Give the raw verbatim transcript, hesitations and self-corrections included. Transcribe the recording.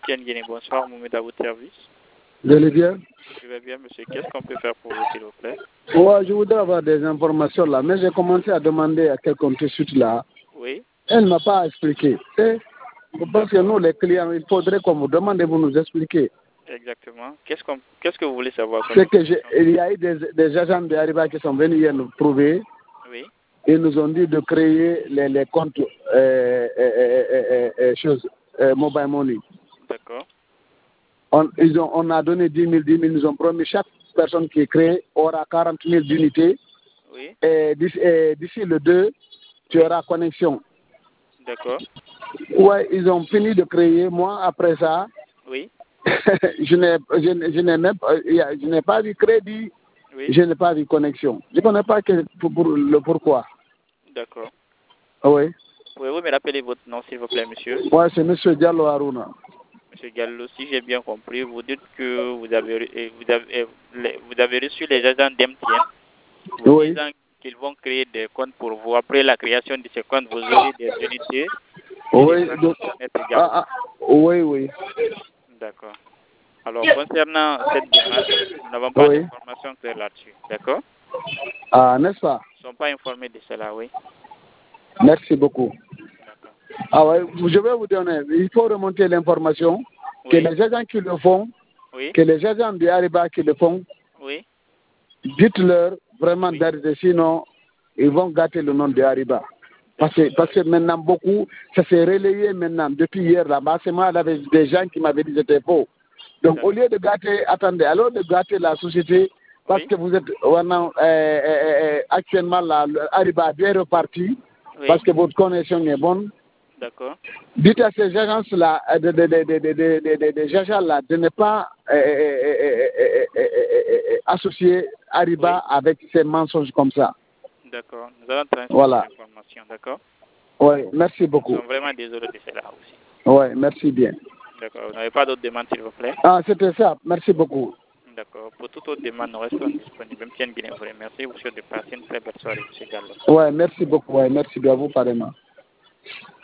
Pierre Guinée, bonsoir, Mohamed à votre service. Vous allez bien? Je vais bien, monsieur. Qu'est-ce qu'on peut faire pour vous, s'il vous plaît? Ouais, je voudrais avoir des informations là, mais j'ai commencé à demander à quelqu'un tout de suite là. Oui. Elle ne m'a pas expliqué. Et je pense que nous, les clients, il faudrait qu'on vous demande de vous nous expliquer. Exactement. Qu'est-ce qu'on, qu'est-ce que vous voulez savoir? C'est que j'ai- il y a eu des, des agents de Ariba qui sont venus hier nous prouver. Oui. Ils nous ont dit de créer les, les comptes euh, euh, euh, euh, euh, choses, euh, mobile money. D'accord. On, ils ont, on a donné dix mille, dix mille, ils nous ont promis chaque personne qui est créée aura quarante mille d'unités. Oui. Et d'ici, et d'ici le deux, tu auras connexion. D'accord. Ouais, ils ont fini de créer. Moi, après ça, Oui. je n'ai je, n'ai- je n'ai même pas, je n'ai pas vu crédit, Oui. je n'ai pas vu connexion. Je ne connais pas que, pour, pour le pourquoi. D'accord. Oui. Pouvez-vous me rappeler votre nom, s'il vous plaît, monsieur? Ouais, c'est M. Diallo Haruna. Monsieur Gallo, si j'ai bien compris, vous dites que vous avez, eh, vous avez, eh, les- vous avez reçu les agents d'M T N, vous Oui. disant qu'ils vont créer des comptes pour vous. Après la création de ces comptes, vous aurez des unités et des Oui, banques donc, Internet ah, également. ah, oui, oui. D'accord. Alors, concernant cette démarche, nous n'avons pas Oui. d'informations claires là-dessus. D'accord? Ah, n'est-ce pas? Ils ne sont pas informés de cela, oui. Merci beaucoup. D'accord. Ah ouais, je vais vous donner, il faut remonter l'information que Oui. les agents qui le font, Oui. que les agents de Ariba qui le font, Oui. dites-leur vraiment Oui. d'arrêter, sinon ils vont gâter le nom de Ariba. Parce que, parce que maintenant, beaucoup, ça s'est relayé maintenant, depuis hier là-bas. C'est moi, il y avait des gens qui m'avaient dit que c'était faux. Donc, au lieu de gâter, attendez, alors de gâter la société, parce Oui. que vous êtes maintenant, euh, euh, euh, actuellement, là, le Ariba a bien reparti, Oui. parce que votre connexion est bonne. D'accord. Dites à ces agences-là, euh, de, de, de, de, de, de, de, de, de agents-là, de ne pas euh, euh, euh, euh, euh, euh, associer Ariba Oui. avec ces mensonges comme ça. D'accord. Nous allons transmettre Voilà. l'information. D'accord? Oui, merci Nous beaucoup. sommes vraiment désolés de cela aussi. Oui, merci bien. D'accord. Vous n'avez pas d'autres demandes, s'il vous plaît? Ah, c'était ça. Merci beaucoup. D'accord. Pour toute autre demande, nous restons disponibles. Même Pierre Guinée vous remercie. Vous souhaite de passer une très belle soirée, M. Gallo. Oui, merci beaucoup. Ouais, merci bien à vous, pareillement.